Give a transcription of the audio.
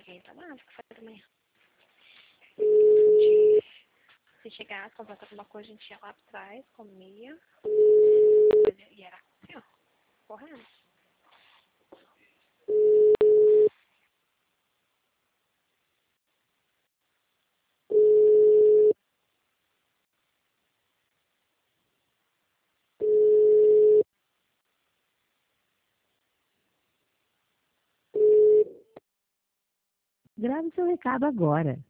ninguém tá lá, fica fazendo da manhã. Se chegasse, comprasse alguma coisa, a gente ia lá pra trás, comia. E era assim, ó, correndo. Grave seu recado agora.